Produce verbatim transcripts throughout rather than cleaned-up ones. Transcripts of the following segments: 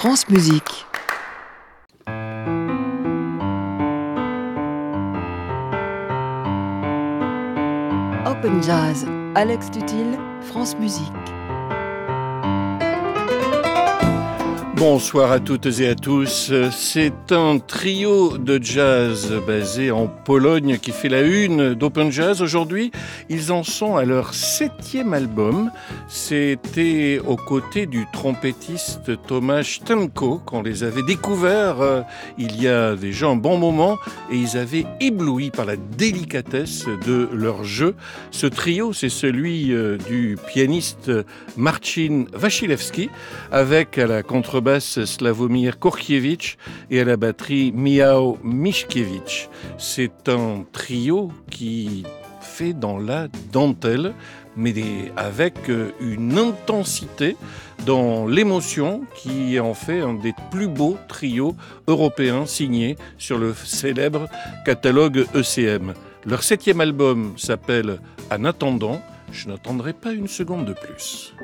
France Musique. Open Jazz, Alex Tutil, France Musique. Bonsoir à toutes et à tous. C'est un trio de jazz basé en Pologne qui fait la une d'Open Jazz aujourd'hui. Ils en sont à leur septième album. C'était aux côtés du trompettiste Tomasz Tanko qu'on les avait découverts euh, il y a déjà un bon moment et ils avaient ébloui par la délicatesse de leur jeu. Ce trio, c'est celui euh, du pianiste Marcin Wasilewski avec à la contrebasse Sławomir Kurkiewicz et à la batterie Michał Miszkiewicz. C'est un trio qui fait dans la dentelle, mais avec une intensité dans l'émotion qui en fait un des plus beaux trios européens signés sur le célèbre catalogue E C M. Leur septième album s'appelle « En attendant ». Je n'attendrai pas une seconde de plus.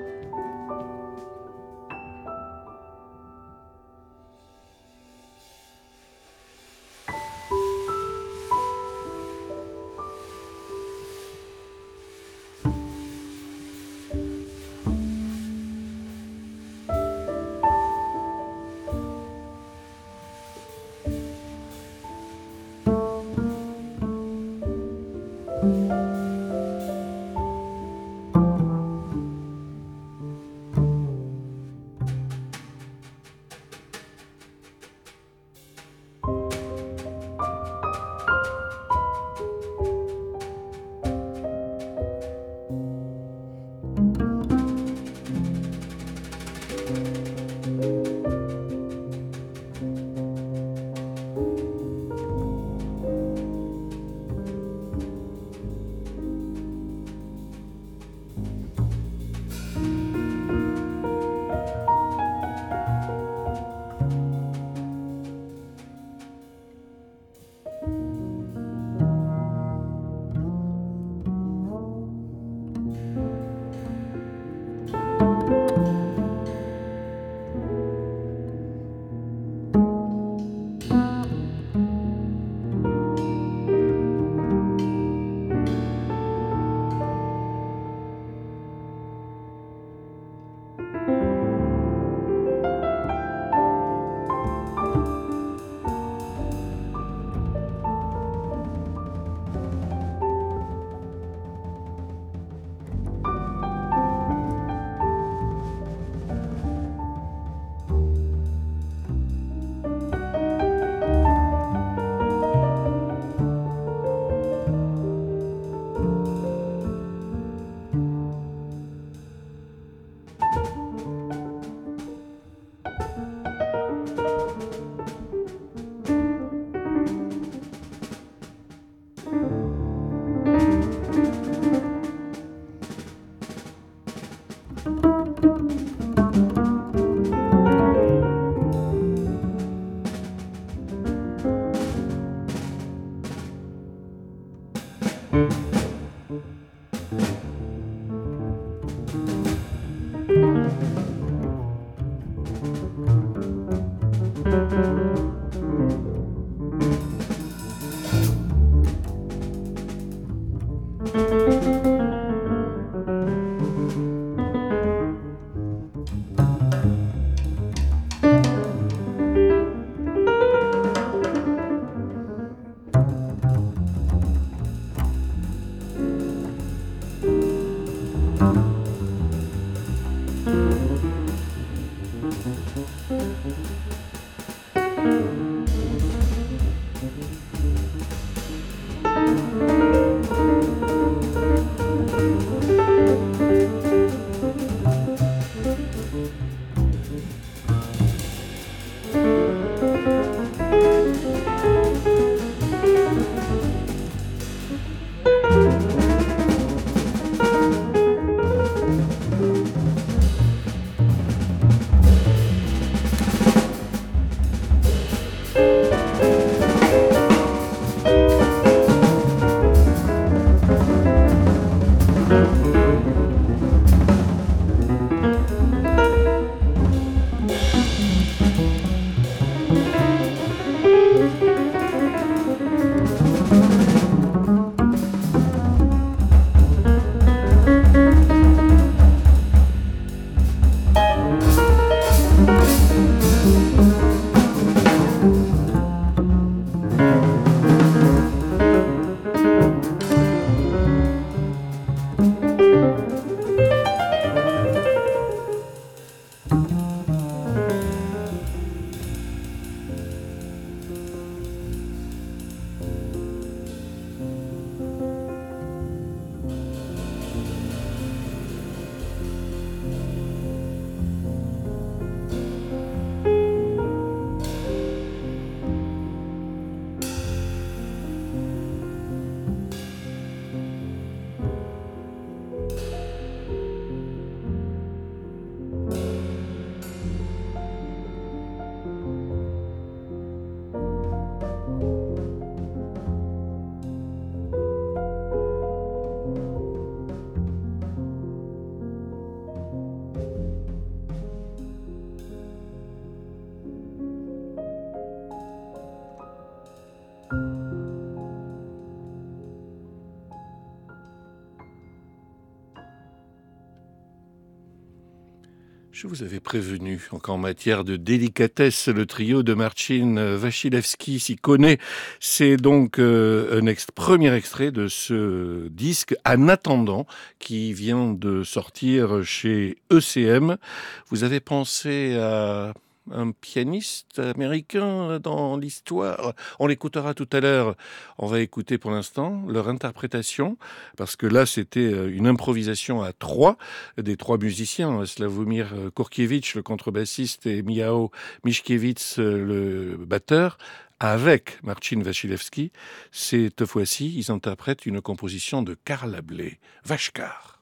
Je vous avais prévenu qu'en matière de délicatesse, le trio de Marcin Wasilewski s'y connaît. C'est donc euh, un ex- premier extrait de ce disque En attendant qui vient de sortir chez E C M. Vous avez pensé à un pianiste américain dans l'histoire. On l'écoutera tout à l'heure. On va écouter pour l'instant leur interprétation, parce que là, c'était une improvisation à trois, des trois musiciens, Slavomir Kurkiewicz, le contrebassiste, et Michał Miszkiewicz, le batteur, avec Marcin Wasilewski. Cette fois-ci, ils interprètent une composition de Karl Ablé, Vashkar.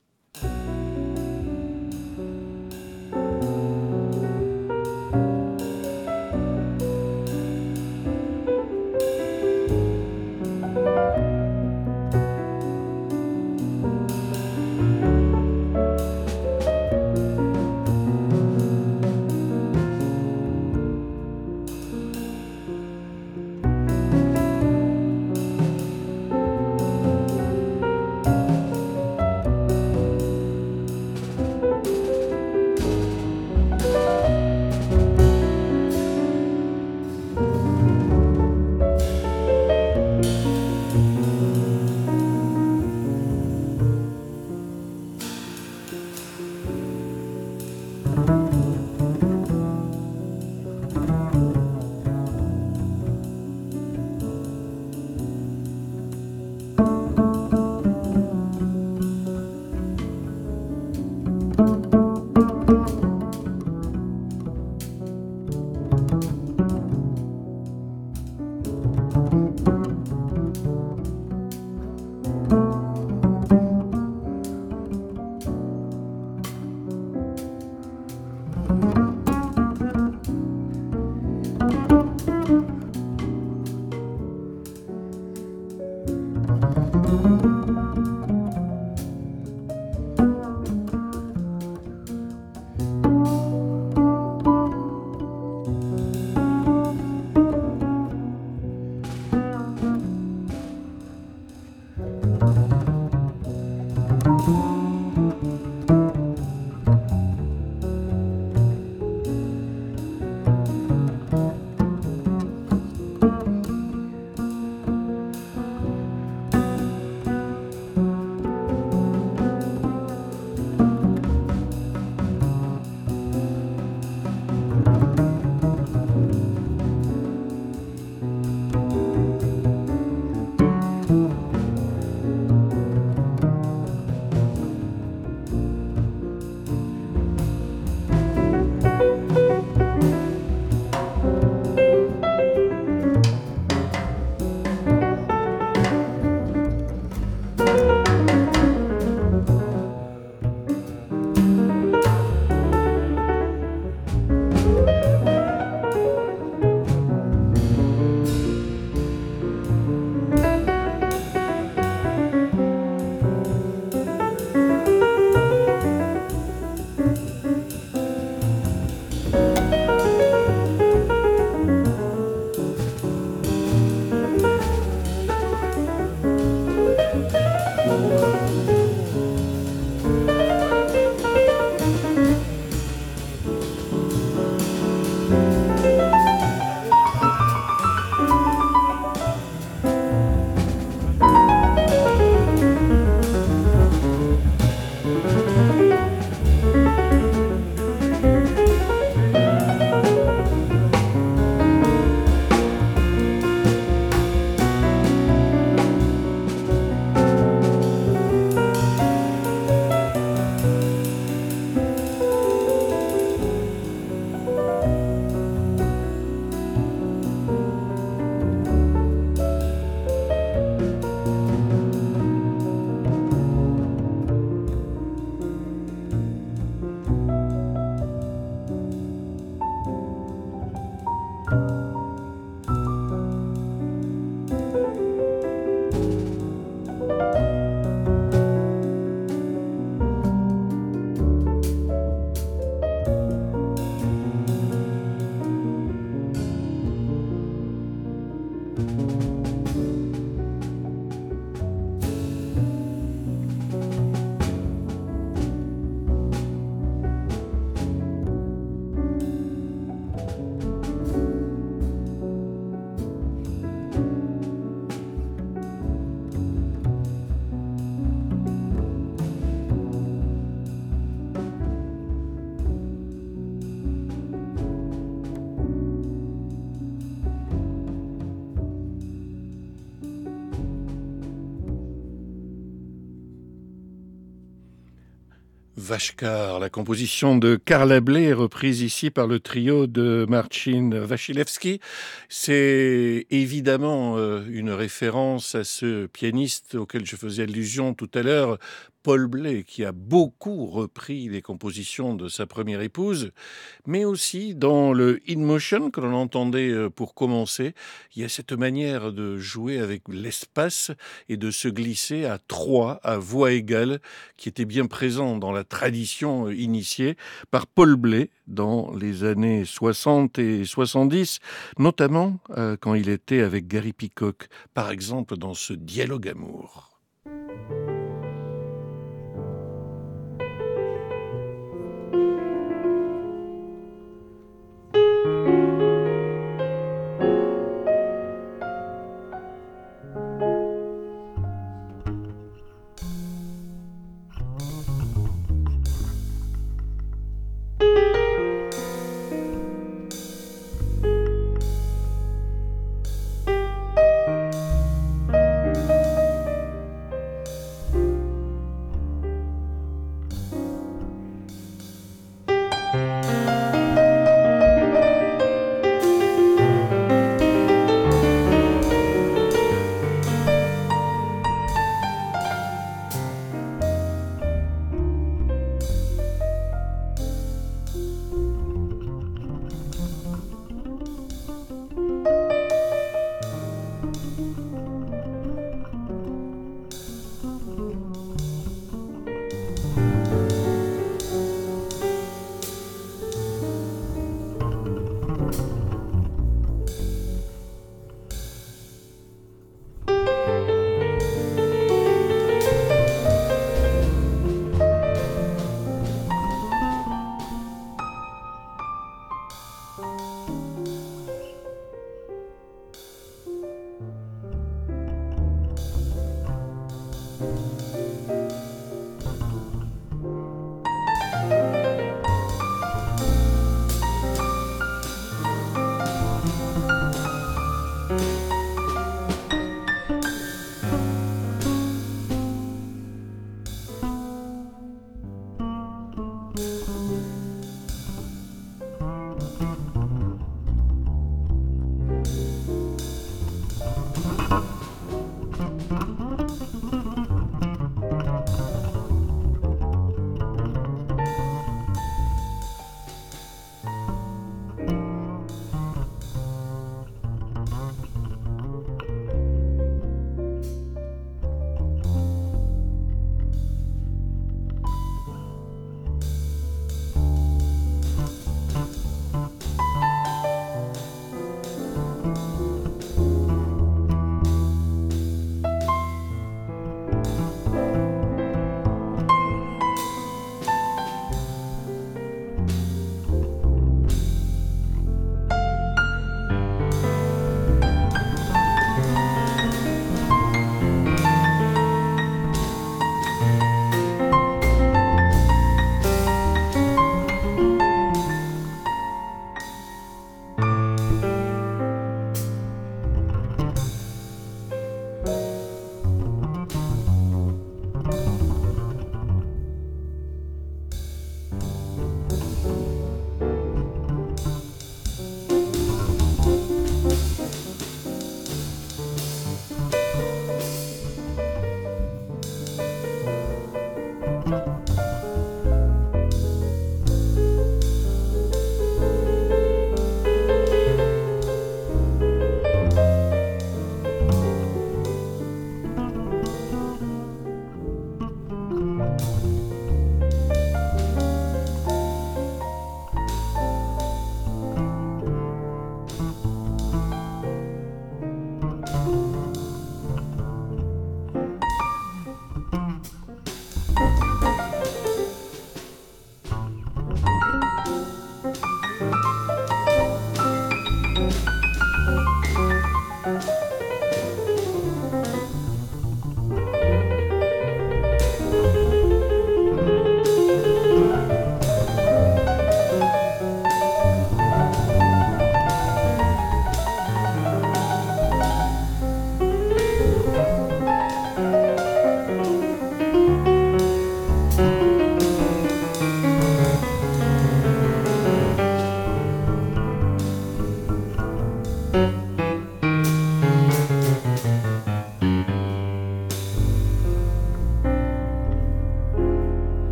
Vashkar, la composition de Carla Bley, reprise ici par le trio de Marcin Wasilewski. C'est évidemment une référence à ce pianiste auquel je faisais allusion tout à l'heure, Paul Bley, qui a beaucoup repris les compositions de sa première épouse, mais aussi dans le In Motion que l'on entendait pour commencer, il y a cette manière de jouer avec l'espace et de se glisser à trois, à voix égale, qui était bien présent dans la tradition initiée par Paul Bley dans les années soixante et soixante-dix, notamment euh, quand il était avec Gary Peacock, par exemple dans ce Dialogue amour.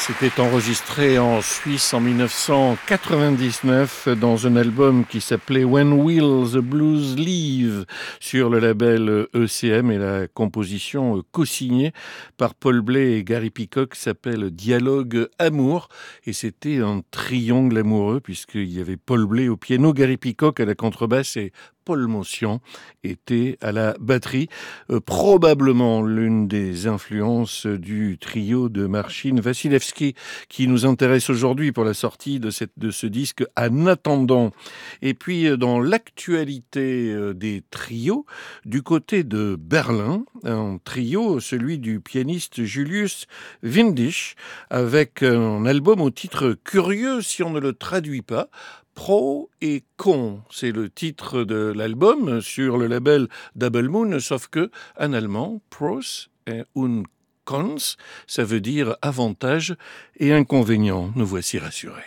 C'était enregistré en Suisse en dix-neuf cent quatre-vingt-dix-neuf dans un album qui s'appelait When Will the Blues Leave sur le label E C M, et la composition co-signée par Paul Bley et Gary Peacock s'appelle Dialogue Amour, et c'était un triangle amoureux puisqu'il y avait Paul Bley au piano, Gary Peacock à la contrebasse et Paul Motian était à la batterie, euh, probablement l'une des influences du trio de Marcin Wasilewski qui nous intéresse aujourd'hui pour la sortie de, cette, de ce disque En attendant. Et puis dans l'actualité des trios, du côté de Berlin, un trio, celui du pianiste Julius Windisch, avec un album au titre curieux si on ne le traduit pas, Pro et Con, c'est le titre de l'album sur le label Double Moon, sauf que en allemand, Pros und Cons, ça veut dire avantages et inconvénients. Nous voici rassurés.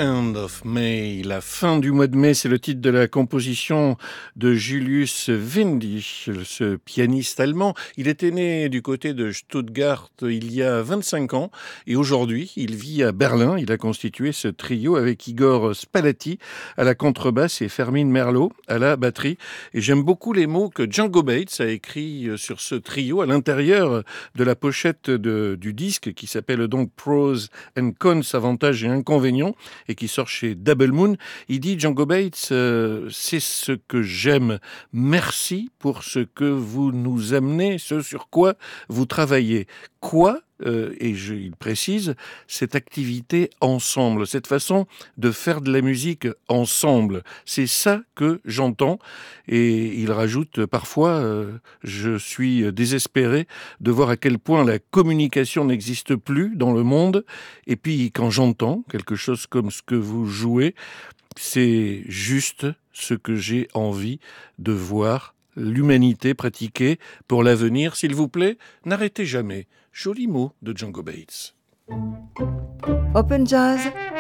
End of May, la fin du mois de mai, c'est le titre de la composition de Julius Windig, ce pianiste allemand. Il était né du côté de Stuttgart il y a vingt-cinq ans et aujourd'hui il vit à Berlin. Il a constitué ce trio avec Igor Spalati à la contrebasse et Fermín Merlo à la batterie. Et j'aime beaucoup les mots que Django Bates a écrits sur ce trio à l'intérieur de la pochette de, du disque qui s'appelle donc Pros and Cons, avantages et inconvénients, et qui sort chez Double Moon. Il dit, Django Bates, euh, c'est ce que j'aime. Merci pour ce que vous nous amenez, ce sur quoi vous travaillez. Quoi euh, et je, il précise, cette activité ensemble, cette façon de faire de la musique ensemble. C'est ça que j'entends. Et il rajoute parfois, euh, je suis désespéré de voir à quel point la communication n'existe plus dans le monde. Et puis quand j'entends quelque chose comme ce que vous jouez, c'est juste ce que j'ai envie de voir l'humanité pratiquer pour l'avenir. S'il vous plaît, n'arrêtez jamais. Joli mot de Django Bates. Open Jazz,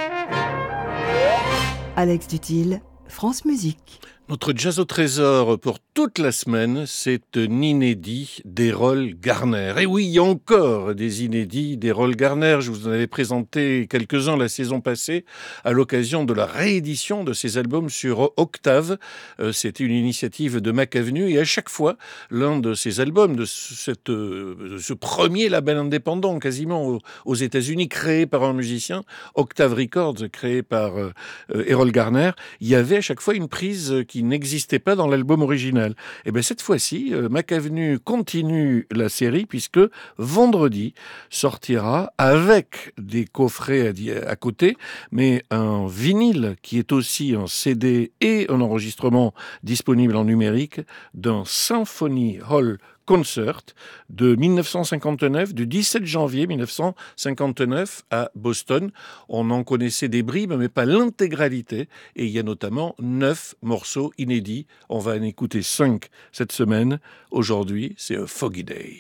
Alex Dutil, France Musique. Notre jazz au trésor pour toute la semaine, c'est un inédit d'Errol Garner. Et oui, il y a encore des inédits d'Errol Garner. Je vous en avais présenté quelques-uns la saison passée à l'occasion de la réédition de ses albums sur Octave. Euh, c'était une initiative de Mac Avenue et à chaque fois, l'un de ces albums, de, cette, euh, de ce premier label indépendant quasiment aux, aux États-Unis, créé par un musicien, Octave Records, créé par euh, Errol Garner, il y avait à chaque fois une prise qui n'existait pas dans l'album original. Et bien cette fois-ci, euh, Mac Avenue continue la série puisque vendredi sortira avec des coffrets à, à côté, mais un vinyle qui est aussi un C D et un enregistrement disponible en numérique d'un Symphony Hall Concert de dix-neuf cent cinquante-neuf, du dix-sept janvier mille neuf cent cinquante-neuf à Boston. On en connaissait des bribes, mais pas l'intégralité. Et il y a notamment neuf morceaux inédits. On va en écouter cinq cette semaine. Aujourd'hui, c'est A Foggy Day.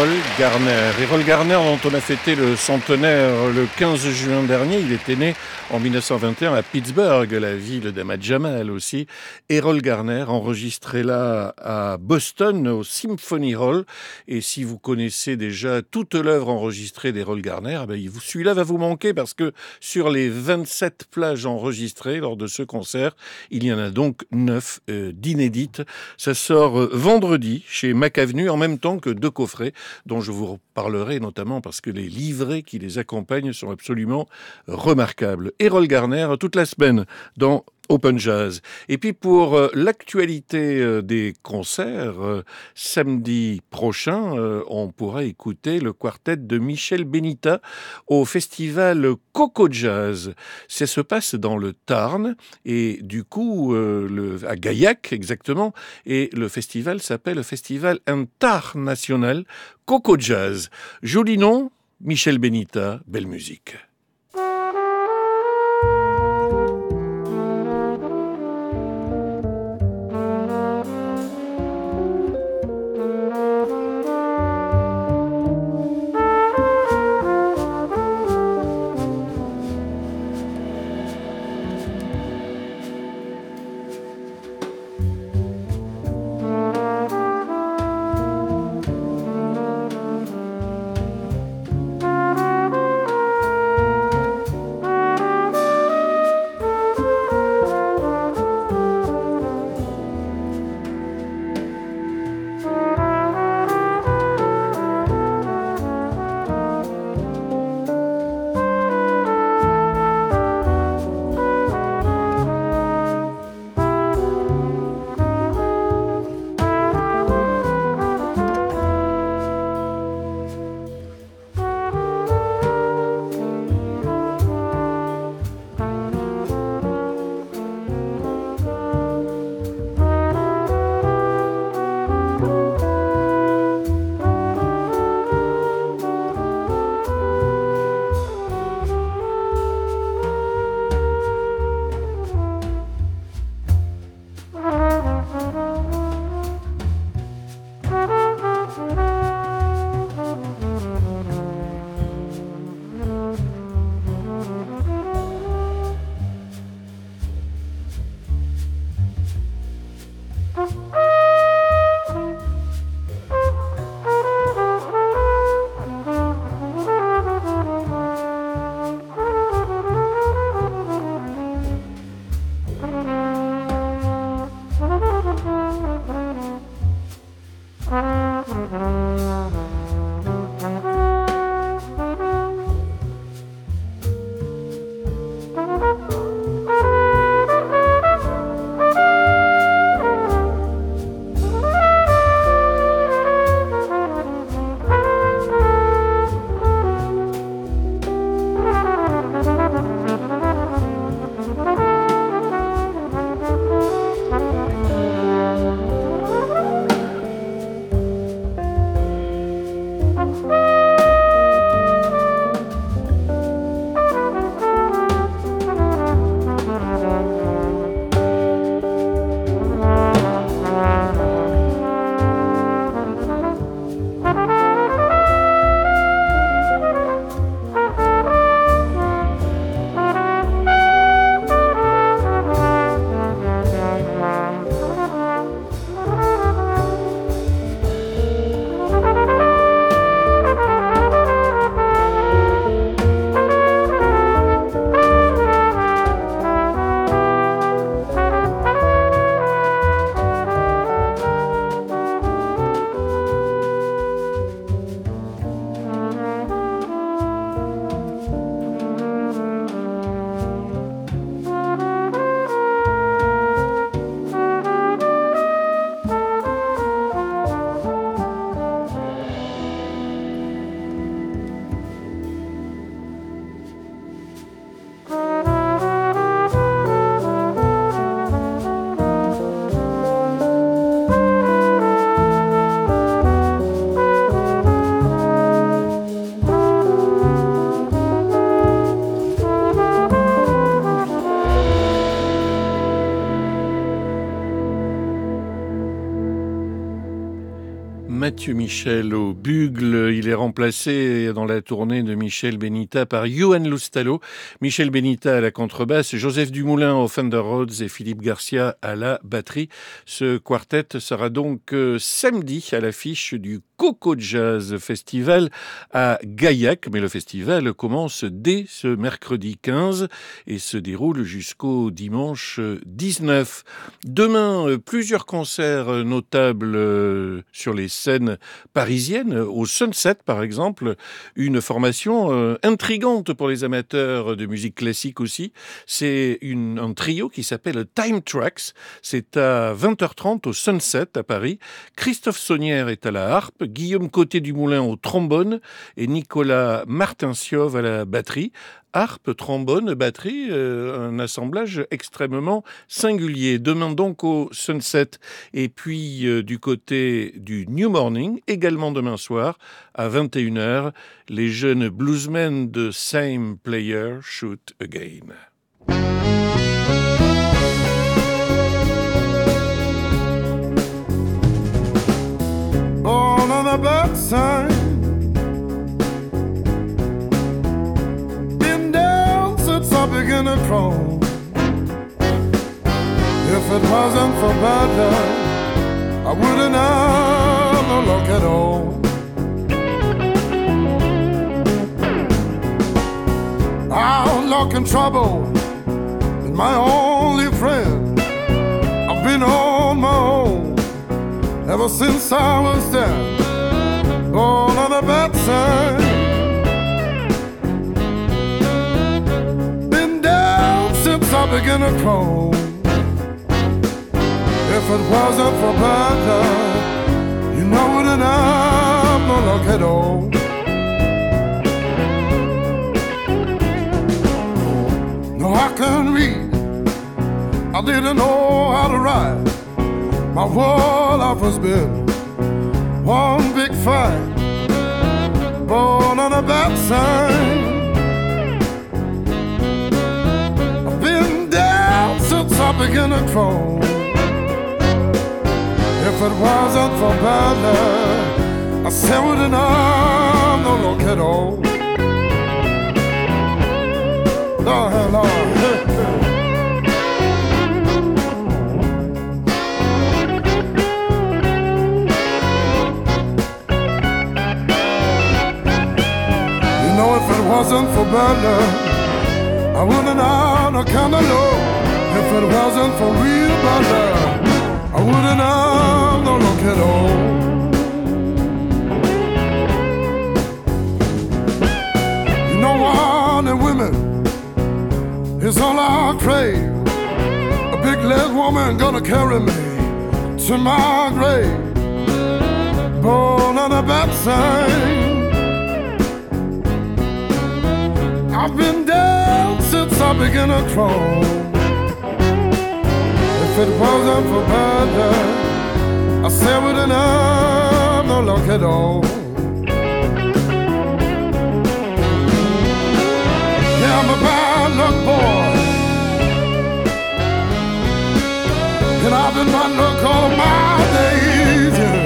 Errol Garner. Errol Garner, dont on a fêté le centenaire le quinze juin dernier. Il était né en mille neuf cent vingt et un à Pittsburgh, la ville d'Ahmad Jamal aussi. Errol Garner, enregistré là à Boston, au Symphony Hall. Et si vous connaissez déjà toute l'œuvre enregistrée d'Errol Garner, ben, celui-là va vous manquer parce que sur les vingt-sept plages enregistrées lors de ce concert, il y en a donc neuf euh, d'inédites. Ça sort euh, vendredi chez Mac Avenue en même temps que deux coffrets dont je vous reparlerai notamment parce que les livrets qui les accompagnent sont absolument remarquables. Errol Garner toute la semaine dans Open Jazz. Et puis pour euh, l'actualité euh, des concerts, euh, samedi prochain, euh, on pourra écouter le quartet de Michel Benita au festival Coco Jazz. Ça se passe dans le Tarn et du coup euh, le, à Gaillac exactement, et le festival s'appelle le Festival International Coco Jazz. Joli nom, Michel Benita, belle musique. Mathieu Michel au bugle. Il est remplacé dans la tournée de Michel Benita par Johan Loustalo. Michel Benita à la contrebasse, Joseph Dumoulin au Fender Rhodes et Philippe Garcia à la batterie. Ce quartet sera donc euh, samedi à l'affiche du Coco Jazz Festival à Gaillac. Mais le festival commence dès ce mercredi quinze et se déroule jusqu'au dimanche dix-neuf. Demain, euh, plusieurs concerts notables euh, sur les scènes parisiennes. Au Sunset, par exemple, une formation euh, intrigante pour les amateurs de musique classique aussi. C'est une, un trio qui s'appelle Time Tracks. C'est à vingt heures trente au Sunset à Paris. Christophe Saunière est à la harpe, Guillaume Côté-Dumoulin au trombone et Nicolas Martinsiov à la batterie. Harpe, trombone, batterie, euh, un assemblage extrêmement singulier. Demain donc au Sunset et puis euh, du côté du New Morning, également demain soir à vingt et une heures, les jeunes bluesmen de Same Player Shoot Again. Born on the bad side, been down since I began to crawl. If it wasn't for bad luck, I wouldn't have no luck at all. Outlook and trouble is my only friend. I've been on my own ever since I was there, born on the bad side. Been down since I began to crawl. If it wasn't for bad luck, you know wouldn't have no luck at all. No, I couldn't read, I didn't know how to write. My whole life was been one big fight, born on a bad side. I've been down since I began to crawl. If it wasn't for bad luck, I said wouldn't have no luck at all. Lord, Lord. If it wasn't for bad luck, I wouldn't have no kind of love. If it wasn't for real bad luck, I wouldn't have no luck at all. You know what, and women is all I crave. A big leg woman gonna carry me to my grave, born on the bad side. I've been down since I began to crawl. If it wasn't for bad luck, I said we didn't have no luck at all. Yeah, I'm a bad luck boy, and I've been bad luck all of my days. Yeah.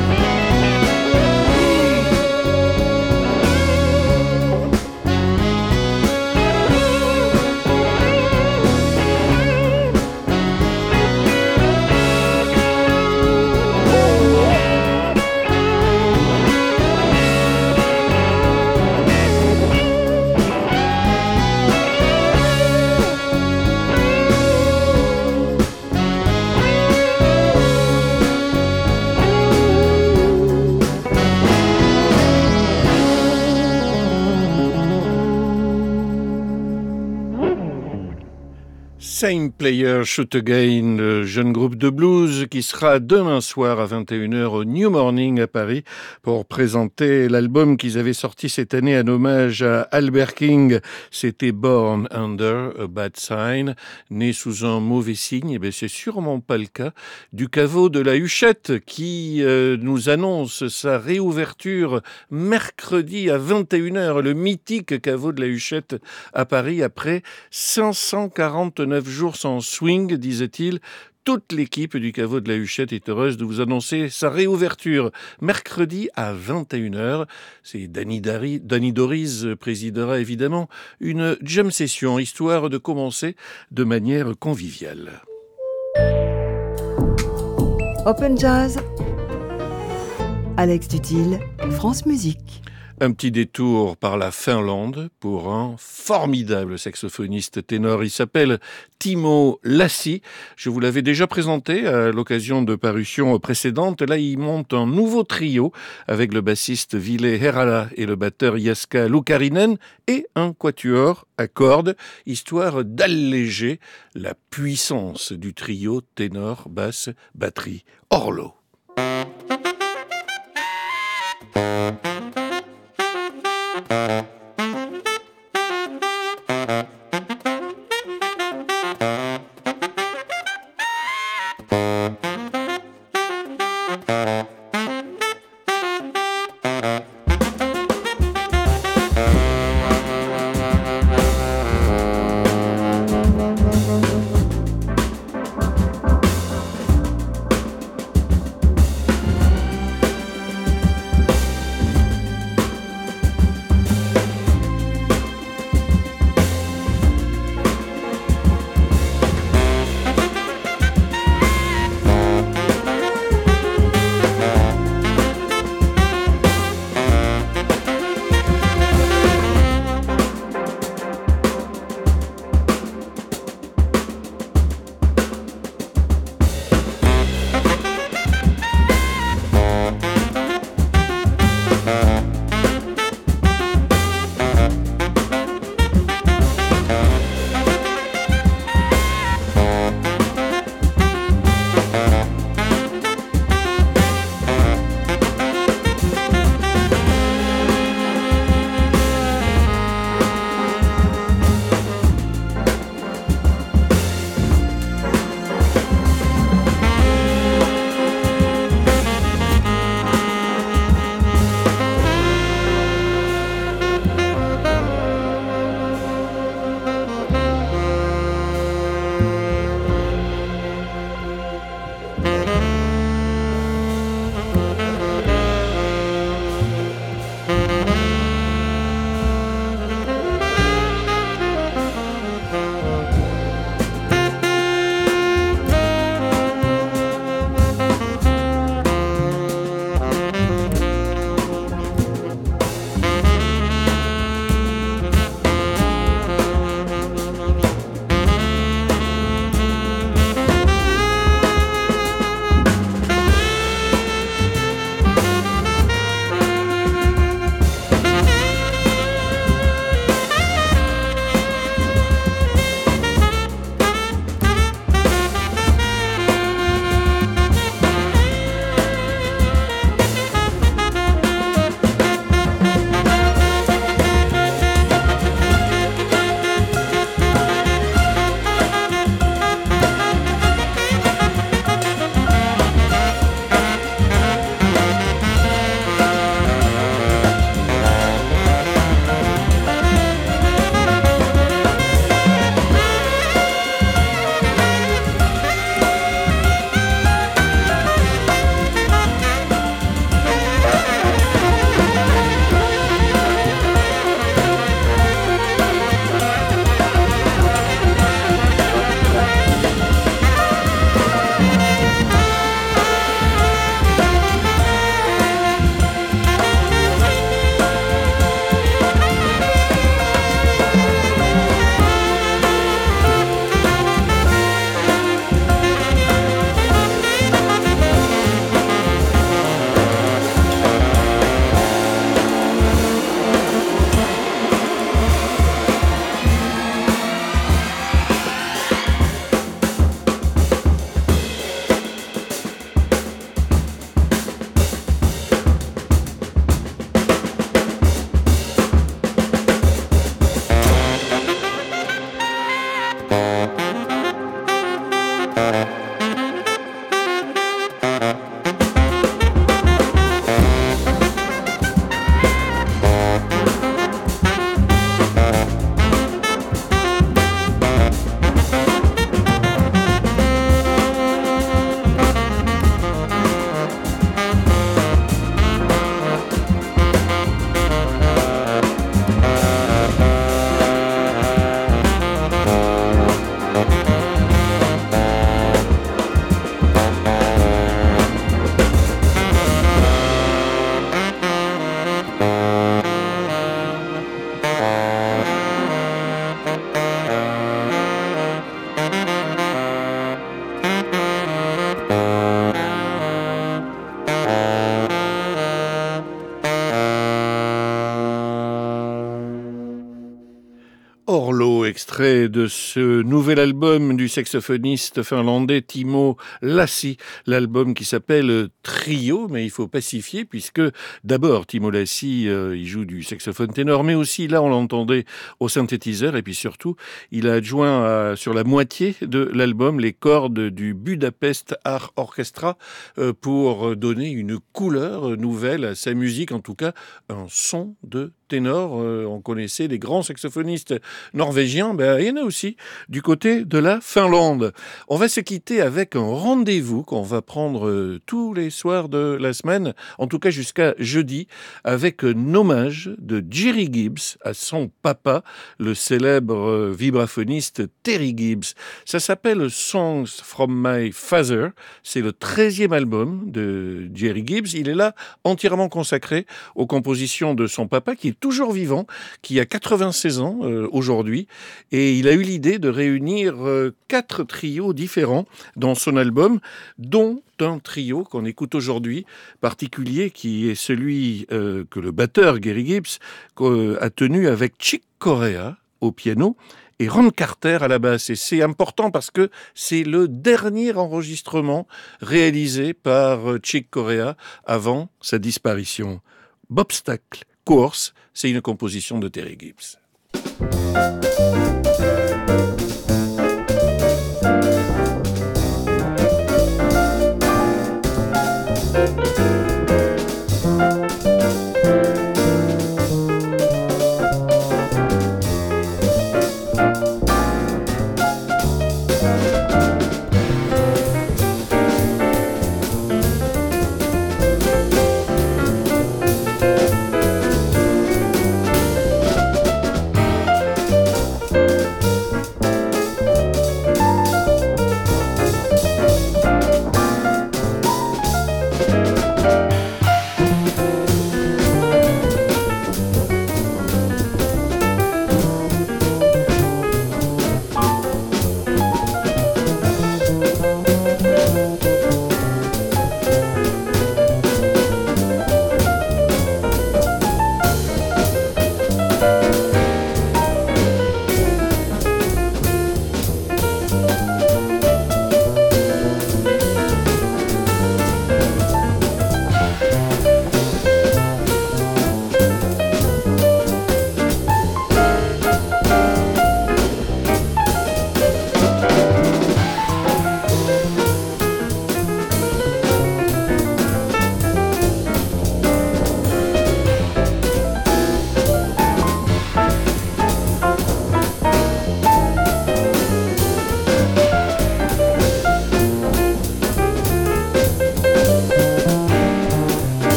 Same Player Shoot Again, le jeune groupe de blues qui sera demain soir à vingt et une heures au New Morning à Paris pour présenter l'album qu'ils avaient sorti cette année en hommage à Albert King. C'était Born Under a Bad Sign, né sous un mauvais signe. Et bien, c'est sûrement pas le cas du caveau de la Huchette qui euh, nous annonce sa réouverture mercredi à vingt et une heures, le mythique caveau de la Huchette à Paris après cinq cent quarante-neuf jours sans swing, disait-il. toute l'équipe du Caveau de la Huchette est heureuse de vous annoncer sa réouverture mercredi à vingt et une heures. C'est Danny, Dari, Danny Doris présidera évidemment une jam session, histoire de commencer de manière conviviale. Open Jazz, Alex Dutil, France Musique. Un petit détour par la Finlande pour un formidable saxophoniste ténor. Il s'appelle Timo Lassi. Je vous l'avais déjà présenté à l'occasion de parutions précédentes. Là, il monte un nouveau trio avec le bassiste Ville Herala et le batteur Jaska Lukarinen et un quatuor à cordes, histoire d'alléger la puissance du trio ténor, basse, batterie, Orlo. extrait de ce nouvel album du saxophoniste finlandais Timo Lassi, l'album qui s'appelle Trio, mais il faut pacifier puisque d'abord Timo Lassi, euh, il joue du saxophone ténor, mais aussi là on l'entendait au synthétiseur et puis surtout il a adjoint à, sur la moitié de l'album les cordes du Budapest Art Orchestra euh, pour donner une couleur nouvelle à sa musique, en tout cas un son de ténor. Euh, on connaissait des grands saxophonistes norvégiens, ben, il y en a aussi du côté de la Finlande. On va se quitter avec un rendez-vous qu'on va prendre euh, tous les soirs de la semaine, en tout cas jusqu'à jeudi, avec un hommage de Jerry Gibbs à son papa, le célèbre euh, vibraphoniste Terry Gibbs. Ça s'appelle Songs from My Father. C'est le treizième album de Jerry Gibbs. Il est là entièrement consacré aux compositions de son papa, qui est toujours vivant, qui a quatre-vingt-seize ans euh, aujourd'hui, et il a eu l'idée de réunir euh, quatre trios différents dans son album, dont un trio qu'on écoute aujourd'hui, particulier, qui est celui euh, que le batteur Gary Gibbs euh, a tenu avec Chick Corea au piano et Ron Carter à la basse. Et c'est important parce que c'est le dernier enregistrement réalisé par Chick Corea avant sa disparition. Bobstacle Course, c'est une composition de Terry Gibbs.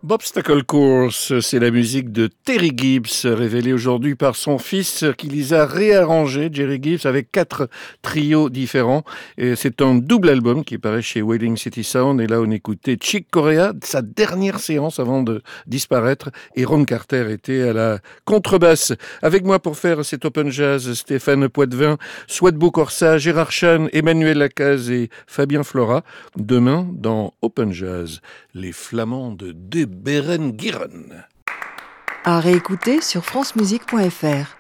Bobstacle Course, c'est la musique de Terry Gibbs, révélée aujourd'hui par son fils qui les a réarrangés, Jerry Gibbs, avec quatre trios différents. Et c'est un double album qui paraît chez Wailing City Sound. Et là, on écoutait Chick Corea, sa dernière séance avant de disparaître. Et Ron Carter était à la contrebasse. Avec moi pour faire cet Open Jazz, Stéphane Poitvin, Swadbo Corsa, Gérard Chan, Emmanuel Lacaze et Fabien Flora. Demain, dans Open Jazz, les Flamands de De Berengueren. À réécouter sur francemusique point f r.